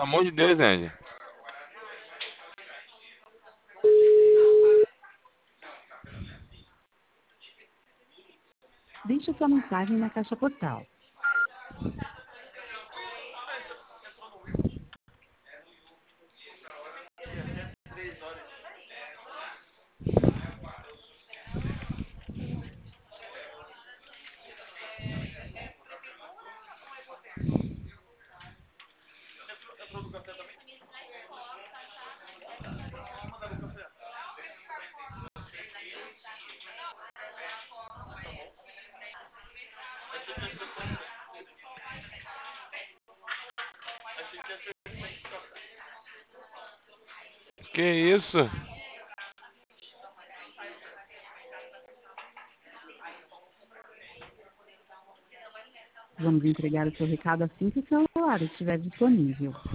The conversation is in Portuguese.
amor de Deus, Andy. Deixe sua mensagem na caixa postal. Que isso? Vamos entregar o seu recado assim que o celular estiver disponível.